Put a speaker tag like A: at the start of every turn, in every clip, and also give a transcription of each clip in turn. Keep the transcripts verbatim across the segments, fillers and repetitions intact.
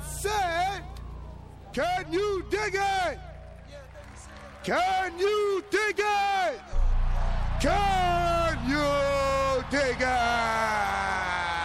A: say, can you dig it? Can you dig it? Can you dig it?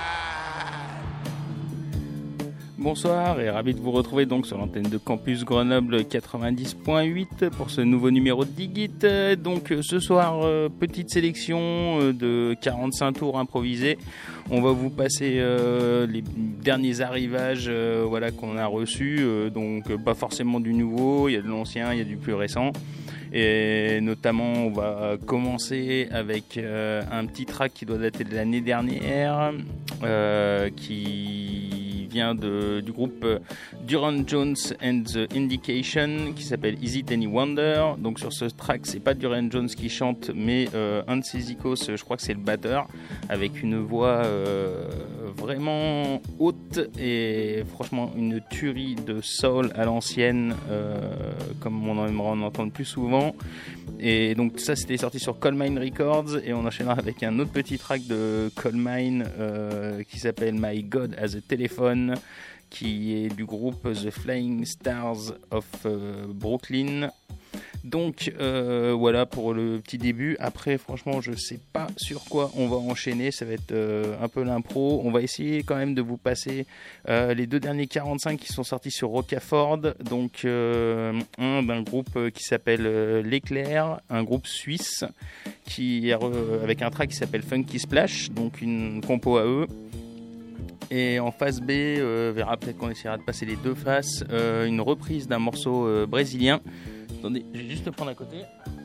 B: Bonsoir et ravi de vous retrouver donc sur l'antenne de Campus Grenoble quatre-vingt-dix point huit pour ce nouveau numéro de Dig It. Donc ce soir, euh, petite sélection euh, de quarante-cinq tours improvisés. On va vous passer euh, les derniers arrivages euh, voilà, qu'on a reçus, euh, donc pas forcément du nouveau, il y a de l'ancien, il y a du plus récent. Et notamment, on va commencer avec euh, un petit track qui doit dater de l'année dernière, euh, qui vient de, du groupe Durand Jones and the Indication, qui s'appelle Is It Any Wonder. Donc sur ce track, c'est pas Durand Jones qui chante, mais euh, un de ses icos, je crois que c'est le batteur, avec une voix euh, vraiment haute et franchement une tuerie de soul à l'ancienne, euh, comme on aimerait en entendre plus souvent. Et donc ça, c'était sorti sur Colemine Records, et on enchaînera avec un autre petit track de Colemine euh, qui s'appelle My God Has a Telephone, qui est du groupe The Flying Stars of euh, Brooklyn. Donc euh, voilà pour le petit début. Après, franchement, je sais pas sur quoi on va enchaîner. Ça va être euh, un peu l'impro. On va essayer quand même de vous passer euh, les deux derniers quarante-cinq qui sont sortis sur Rocaford. Donc euh, un d'un groupe qui s'appelle euh, L'Éclair, un groupe suisse qui euh, avec un track qui s'appelle Funky Splash, donc une compo à eux. Et en face B, euh, verra peut-être qu'on essaiera de passer les deux faces, euh, une reprise d'un morceau euh, brésilien. Attendez, je vais juste le prendre à côté.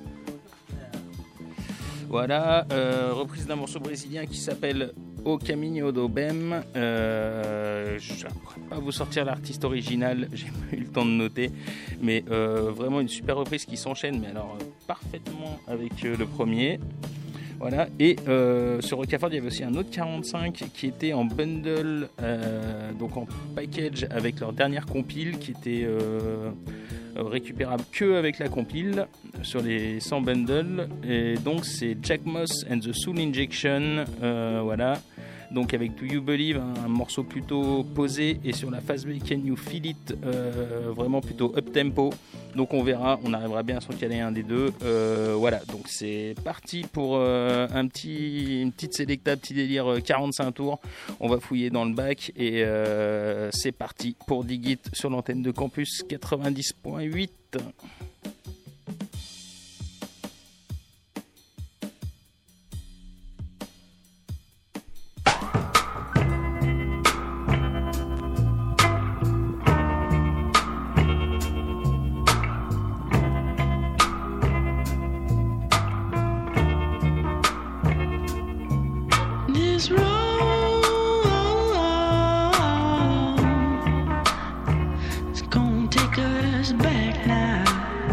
B: Voilà, euh, reprise d'un morceau brésilien qui s'appelle O Caminho do Bem. Euh, je ne pourrais pas vous sortir l'artiste original, j'ai pas eu le temps de noter, mais euh, vraiment une super reprise qui s'enchaîne, mais alors euh, parfaitement avec euh, le premier. Voilà, et euh, sur Rocaford, il y avait aussi un autre quarante-cinq qui était en bundle, euh, donc en package avec leur dernière compile, qui était euh, récupérable que avec la compile sur les cent bundles. Et donc c'est Jack Moss and the Soul Injection, euh, voilà. Donc avec Do You Believe, un, un morceau plutôt posé, et sur la phase B, Can You Feel It, euh, vraiment plutôt up tempo. Donc on verra, on arrivera bien à s'en caler un des deux. Euh, voilà, donc c'est parti pour euh, un petit, une petite sélecta, petit délire euh, quarante-cinq tours. On va fouiller dans le bac et euh, c'est parti pour Dig It sur l'antenne de Campus quatre-vingt-dix point huit.
C: Back now.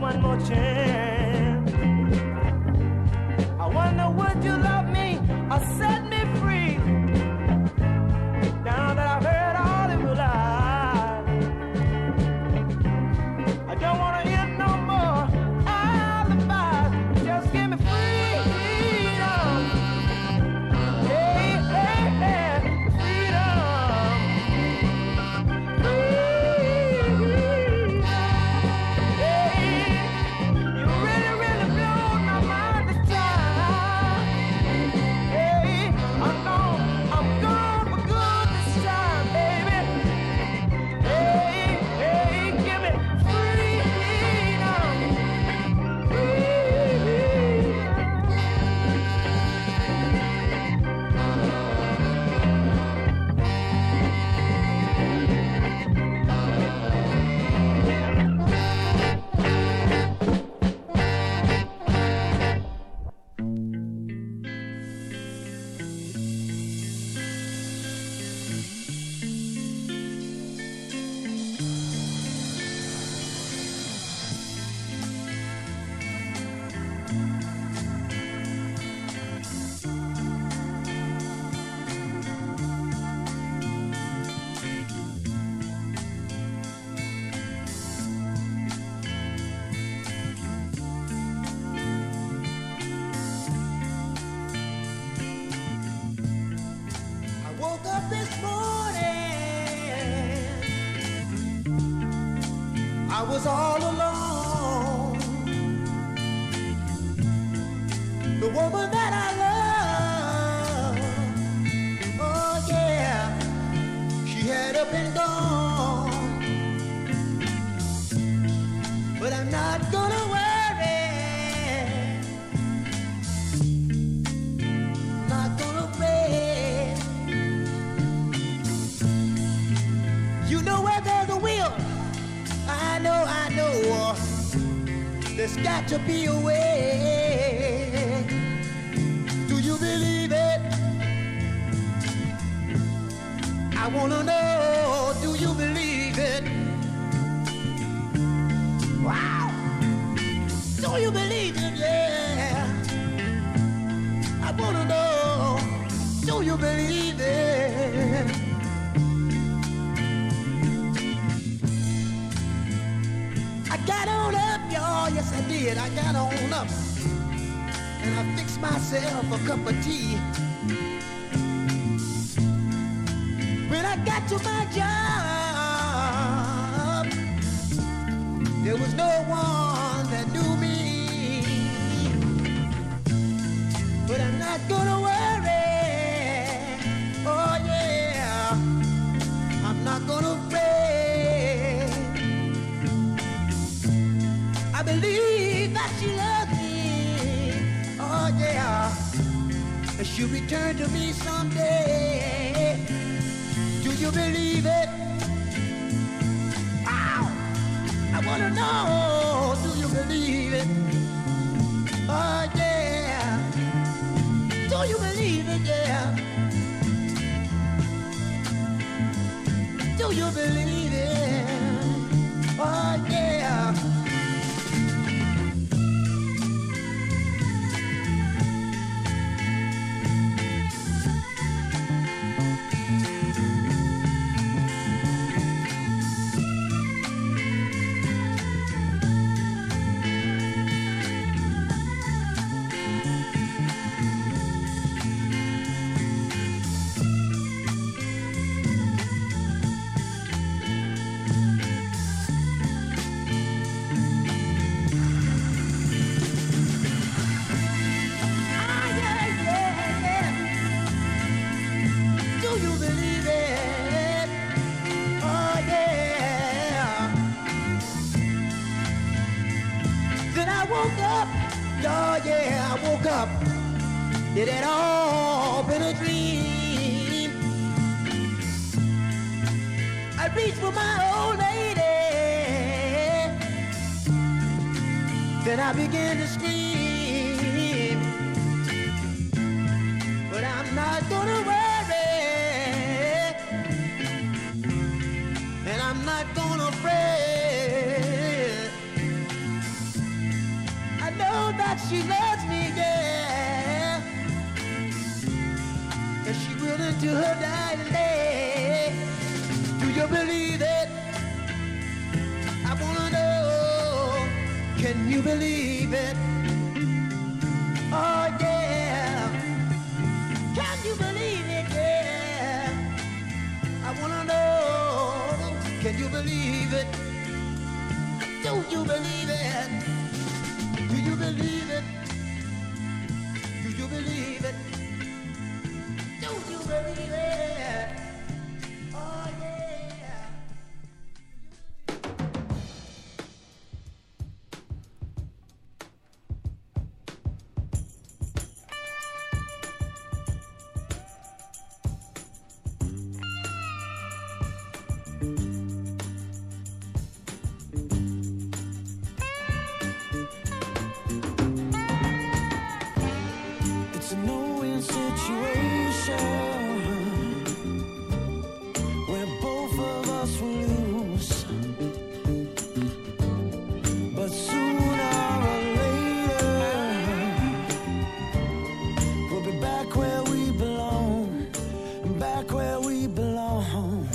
C: one more chance. I wonder would you love me or set me free? Now that I've heard all of your lies, I don't wanna hear no more alibis. Just give me freedom. Hey, hey, hey, freedom. Freedom. Hey, you really, really blown my mind this time. Hey, I'm gone, I'm gone for good this time, baby. Hey, hey, give me freedom. Freedom. I woke up this morning, I was all alone. The woman that I love, oh yeah, she had up and gone. But I'm not gonna worry, not gonna pray. You know where there's a will, I know, I know, there's got to be a way. Do you believe it? I wanna know, do you believe it? Wow! Do you believe it? Yeah. I wanna know, do you believe it? I got on up, y'all, yes I did. I got on up, and I fixed myself a cup of tea. When I got to my job, there was no one that knew me. But I'm not gonna worry, oh yeah, I'm not gonna pray. I believe that she loves me, oh yeah, and she'll return to me someday. Do you believe it? Wow! I wanna know, do you believe it? Oh yeah, do you believe it? Yeah. Do you believe it? Oh yeah. Oh yeah, I woke up. It had all been a dream. I reached for my old lady. Then I began to scream. But I'm not gonna worry, and I'm not gonna pray. that she loves me, yeah. That she will into her dying day. Do you believe it? I wanna know, can you believe it? Oh yeah, can you believe it? Yeah, I wanna know, can you believe it? Do you believe it? Do you believe it? Do you believe it? Do you believe it? Oh yeah.
D: It's a no-win situation where both of us will lose. But sooner or later, we'll be back where we belong, back where we belong.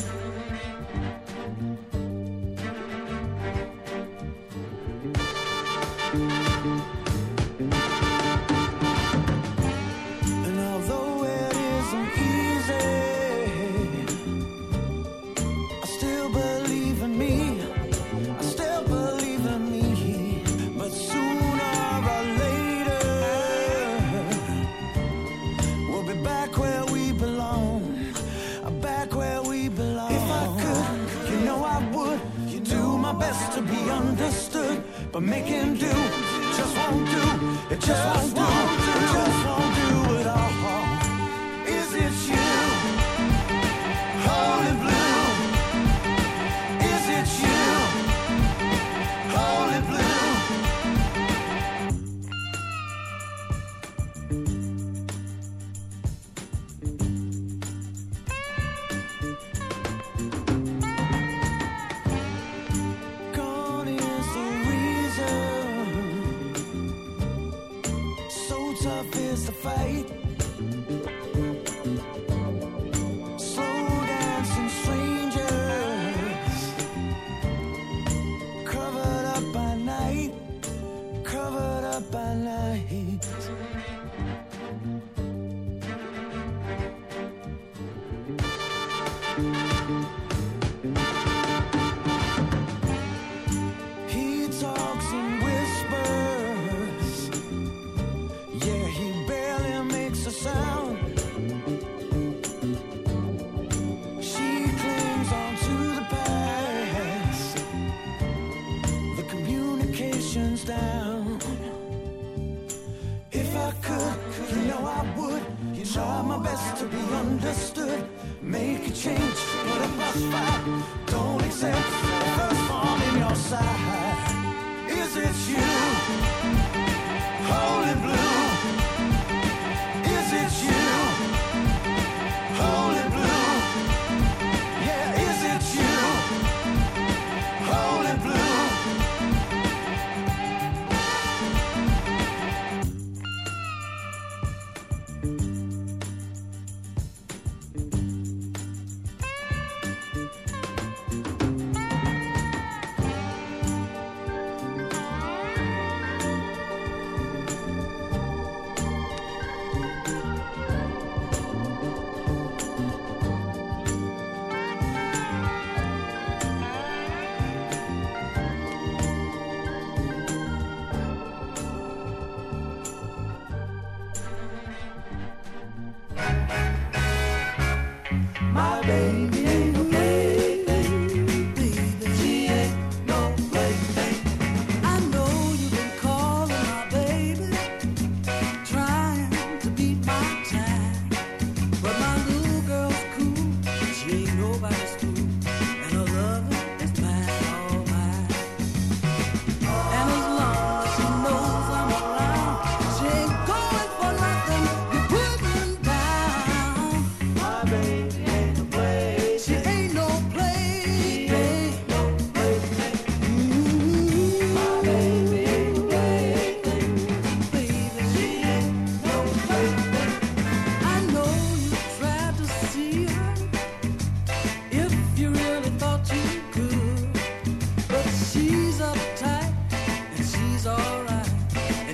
D: And although it isn't easy, I still believe in me. I still believe in me. But sooner or later, we'll be back where we belong. Back where we belong. If I could, you know I would. Do my best to be understood, but making do just won't do. It just won't do. It just won't do at all. Is it you, holy blue? Is it you, holy blue? Gone is the reason. So tough is the fight. Slow dancing strangers, covered up by night, covered up by night. He talks in whispers. Yeah, he barely makes a sound. She clings on to the past. The communication's down. If I could, you know I would. Try my best to be understood. Make a change, but I must fight. Don't accept the first form in your side. Is it you, holy blue? Is it you, holy blue? Yeah, is it you, holy blue?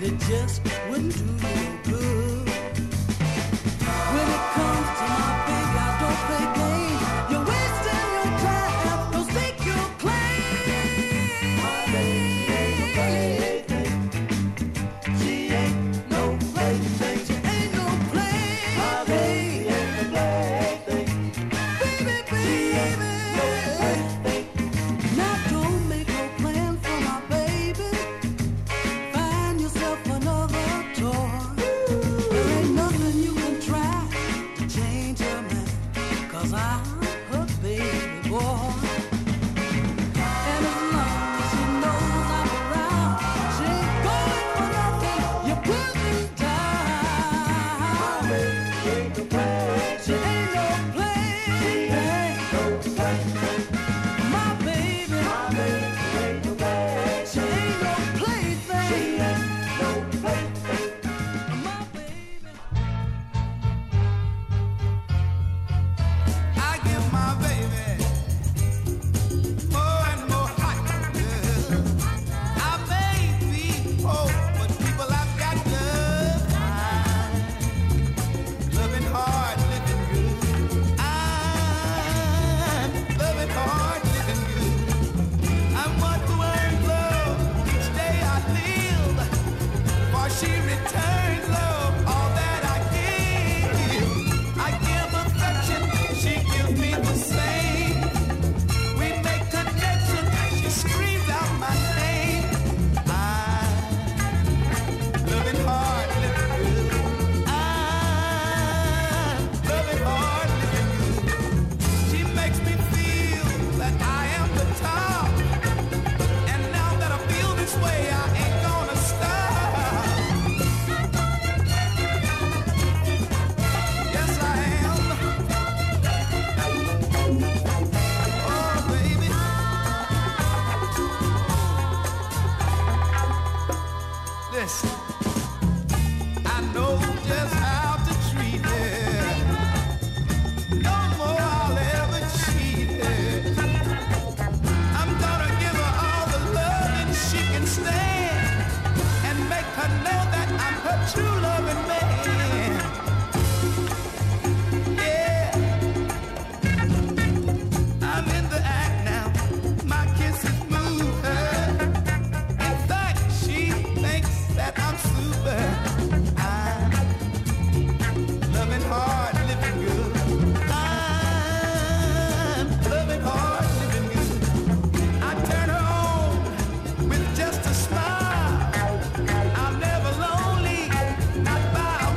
D: it just wouldn't do you good. When it comes to my baby, I don't play games. You're wasting your time, don't stake your claim. My baby ain't no plaything. She ain't no plaything. She ain't no plaything. My baby ain't no plaything. Baby, baby. Now don't make no plan for my baby. Find yourself another toy. There ain't nothing you can try to change her mind, 'cause I'm her baby boy. And as long as she knows I'm around, she ain't going for nothing you couldn't die. She ain't no plaything. She ain't no plaything. My baby, my baby ain't no plaything. She ain't no plaything. She ain't no plaything. My baby.
E: I give my baby more and more hot. I may be poor, but people, I've got love. I'm loving hard, living good. I'm loving hard, living good. I'm one who earns love each day I live, for she returns love all that I give. I give affection, she gives me the same. We make connection, she screams out my name. I'm loving hard, living good. I'm loving hard, living good. She makes me feel that I am the top. And now that I feel this way, I ain't gonna stop. Yes, I am. Oh, baby. Listen, I know just how to treat her. No more I'll ever cheat her. I'm gonna give her all the loving she can stand, and make her know that I'm her true loving man. Yeah, I'm in the act now. My kisses move her. In fact, she thinks that I'm super. I'm loving hard, living good. I'm loving hard, living good. I turn her on with just a smile. I'm never lonely, not by a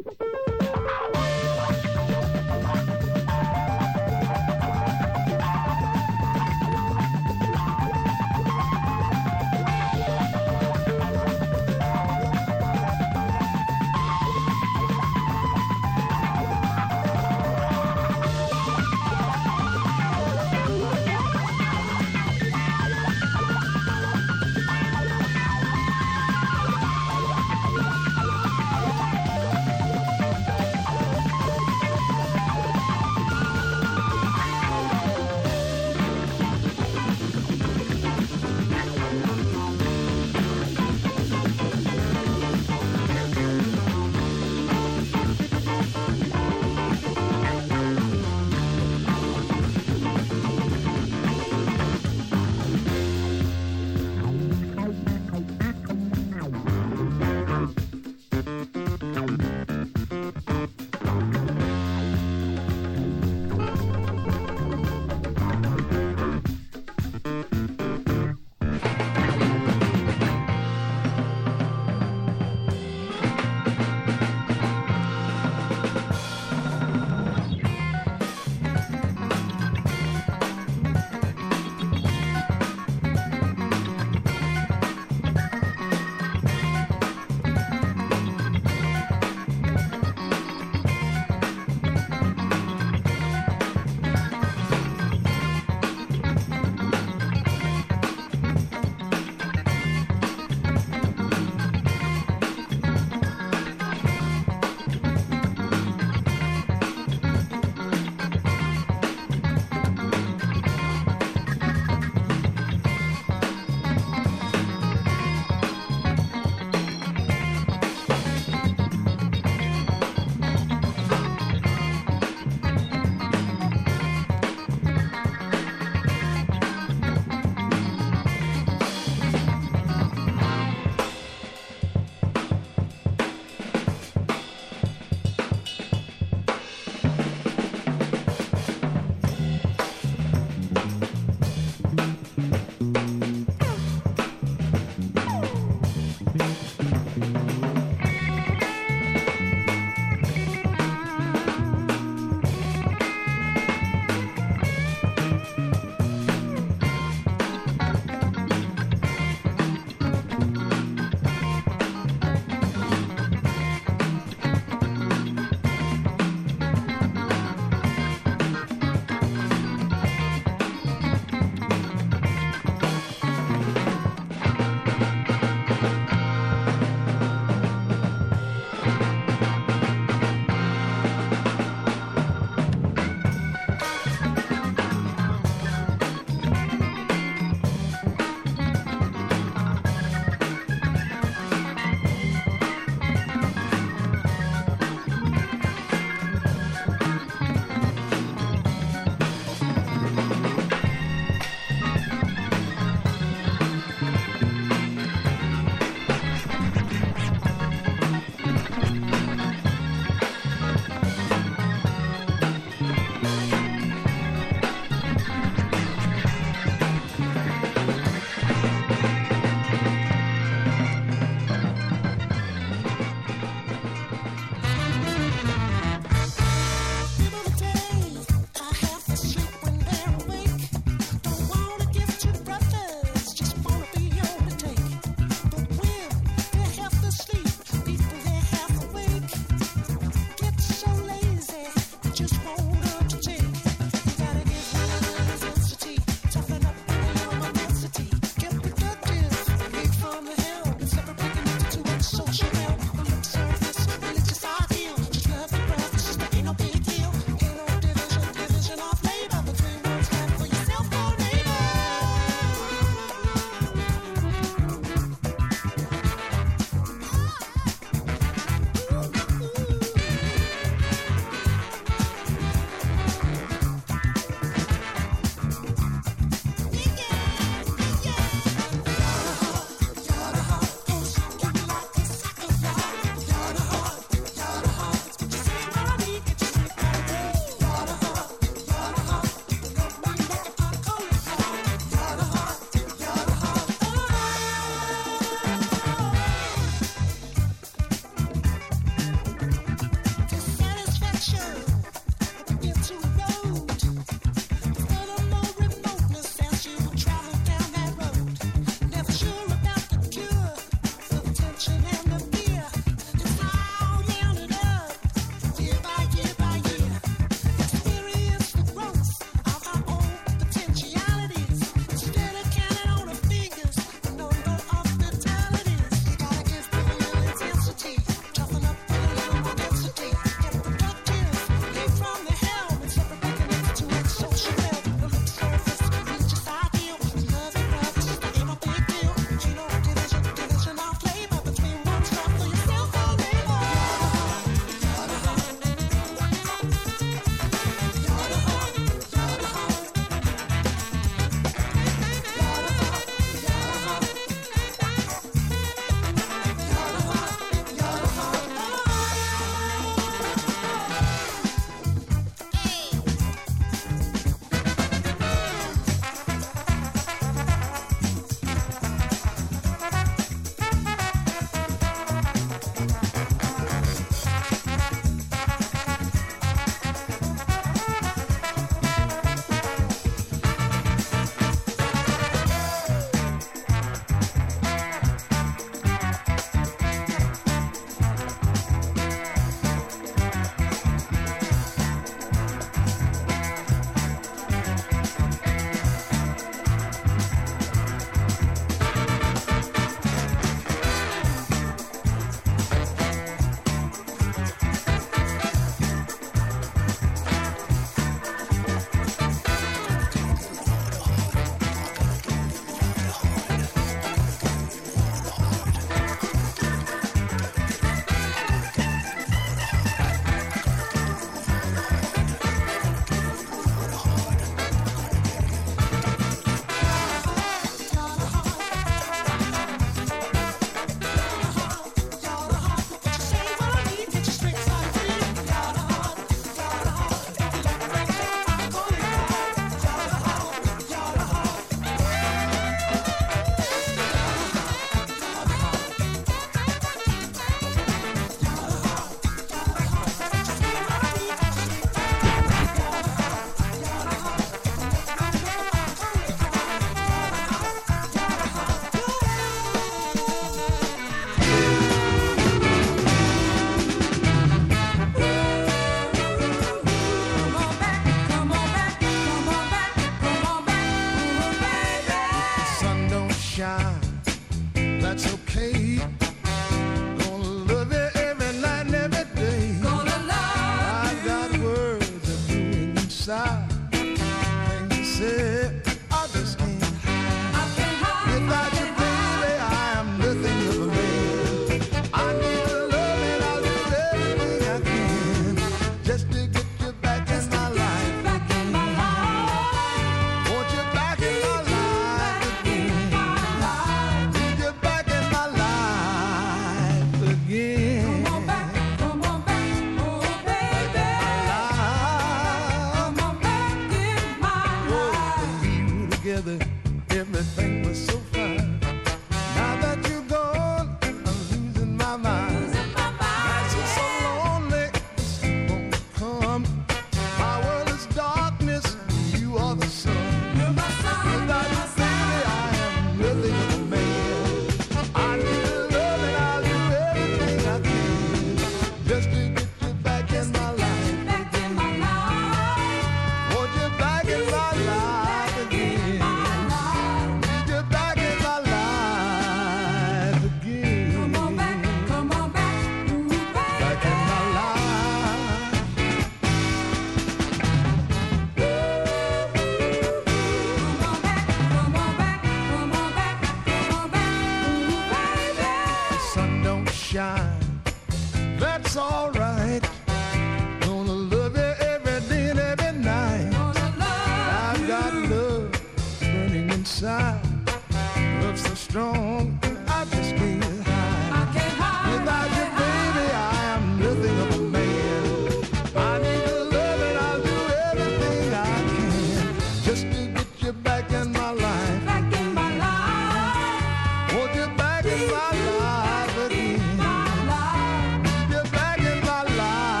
A: shine. That's alright. Gonna love you every day and every night. I've got love burning inside. Love so strong, I just can't hide. Without you, baby, I am nothing of a man. I need your love and I'll do everything I can just to get you back in my life.
C: Back in my life.
A: Want you back in my life again. You're back in my life.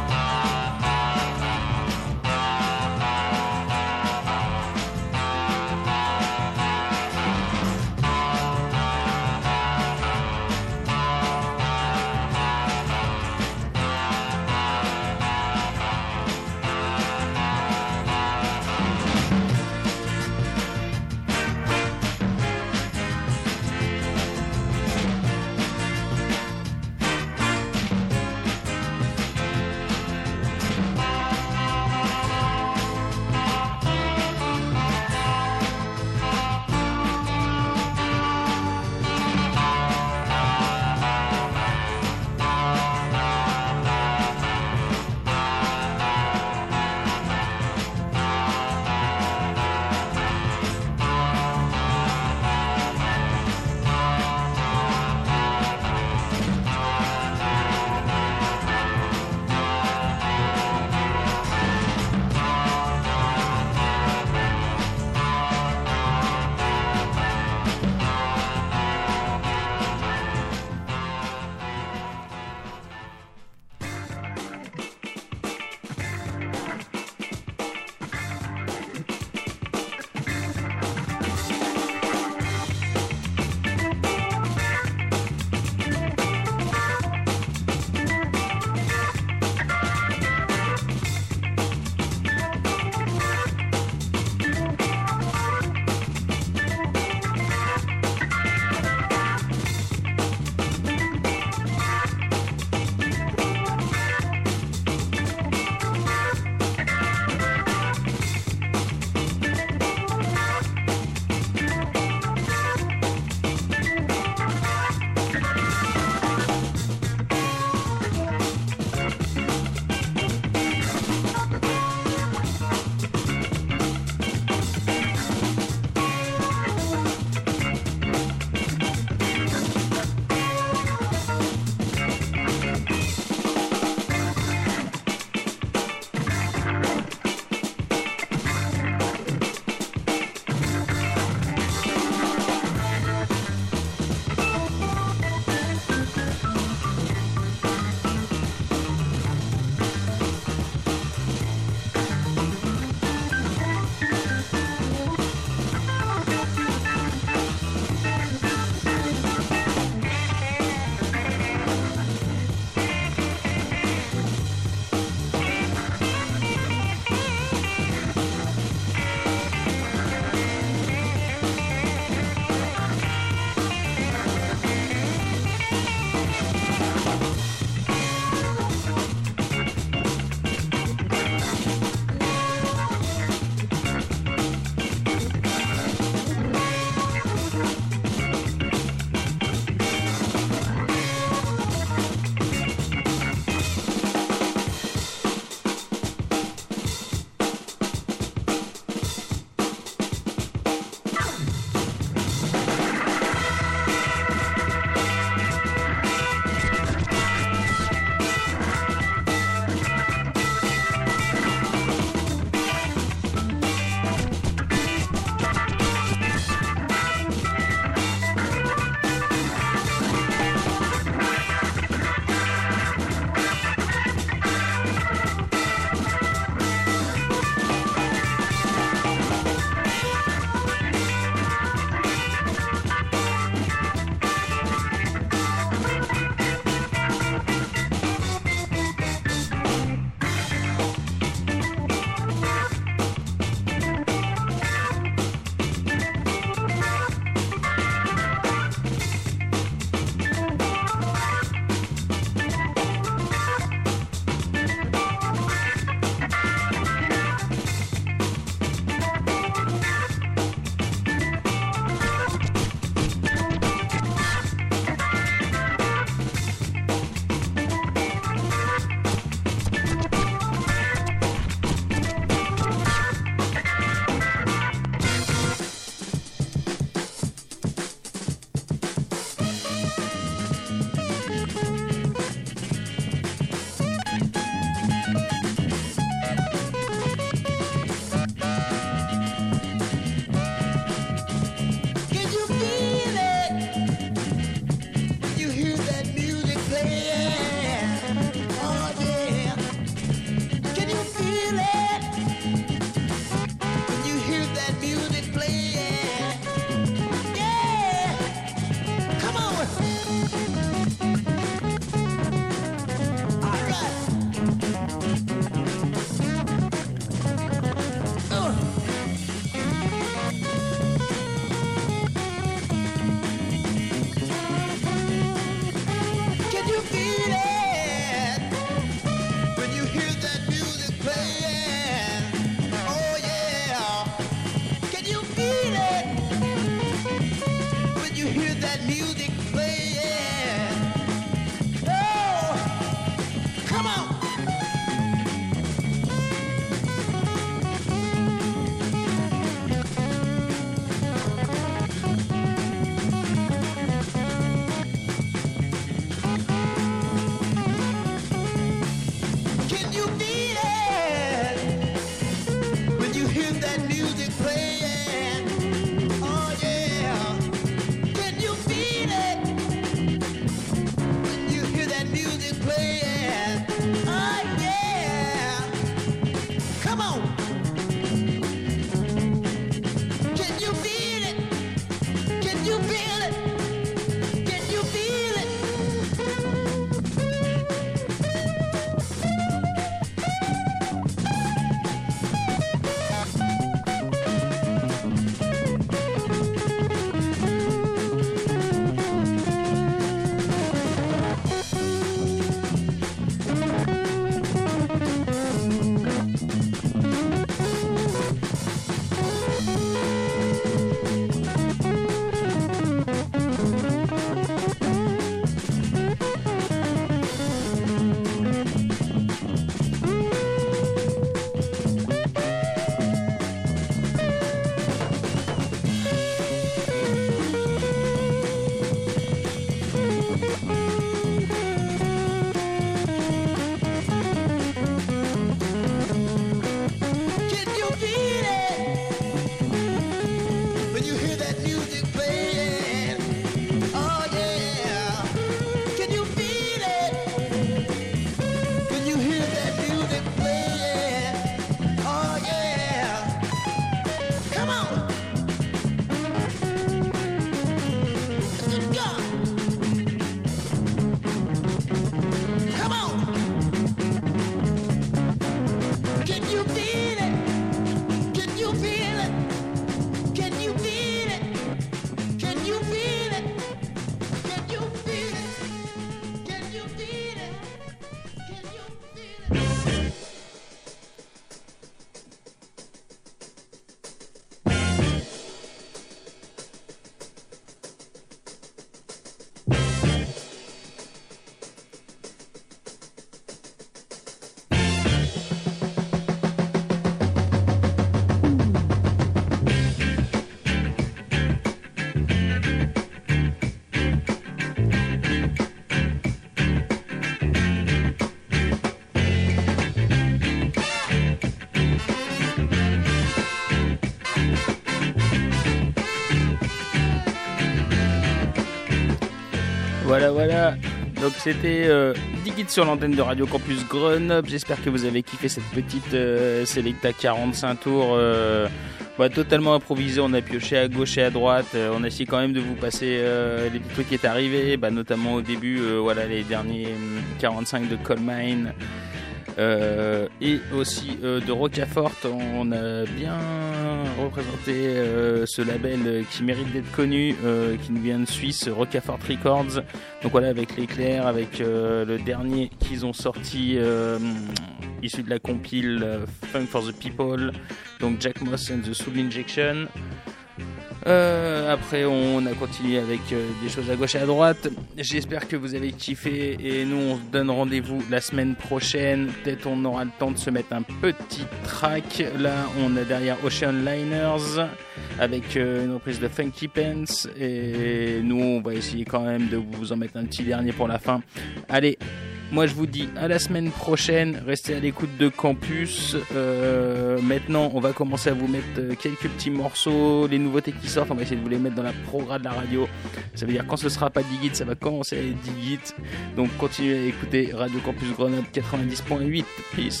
B: Voilà, voilà. Donc c'était euh, Dig It sur l'antenne de Radio Campus Grenoble. J'espère que vous avez kiffé cette petite euh, Selecta quarante-cinq tours euh, bah, totalement improvisée. On a pioché à gauche et à droite. Euh, on a essayé quand même de vous passer euh, les petits trucs qui est arrivé, bah, notamment au début, euh, voilà, les derniers quarante-cinq de Coal Mine. Euh, et aussi euh, de Rocafort. On a bien représenté euh, ce label qui mérite d'être connu, euh, qui nous vient de Suisse, Rocafort Records. Donc voilà, avec l'éclair, avec euh, le dernier qu'ils ont sorti euh, issu de la compile euh, Funk for the People, donc Jack Moss and the Soul Injection. Euh, après on a continué avec euh, des choses à gauche et à droite. J'espère que vous avez kiffé et nous on se donne rendez-vous la semaine prochaine. Peut-être on aura le temps de se mettre un petit track. Là on a derrière Ocean Liners avec euh, une reprise de Funky Pants et nous on va essayer quand même de vous en mettre un petit dernier pour la fin. Allez, moi je vous dis à la semaine prochaine, restez à l'écoute de Campus. Euh, maintenant on va commencer à vous mettre quelques petits morceaux, les nouveautés qui sortent, on va essayer de vous les mettre dans la programme de la radio. Ça veut dire quand ce sera pas Dig It, ça va commencer à être Dig It. Donc continuez à écouter Radio Campus Grenoble quatre-vingt-dix point huit. Peace.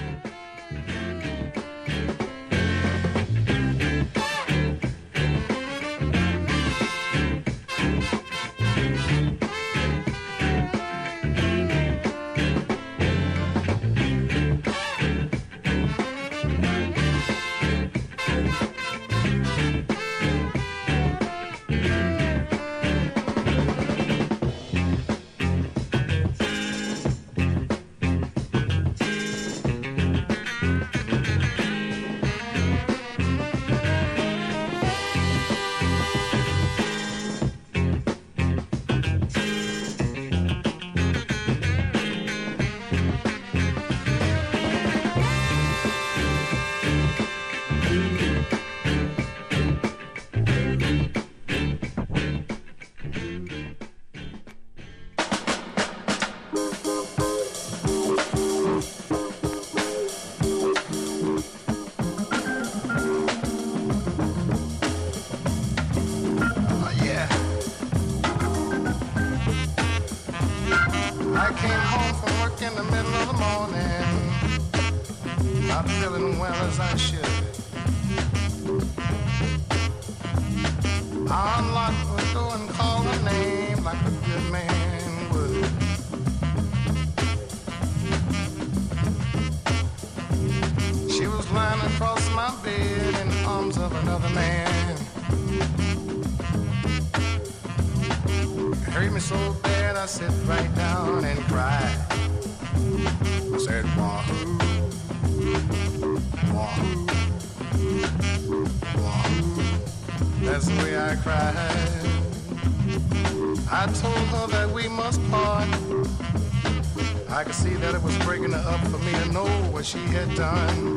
A: She had done.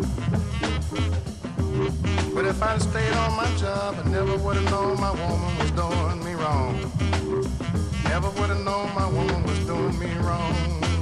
A: But if I'd stayed on my job, I never would have known my woman was doing me wrong. Never would have known my woman was doing me wrong.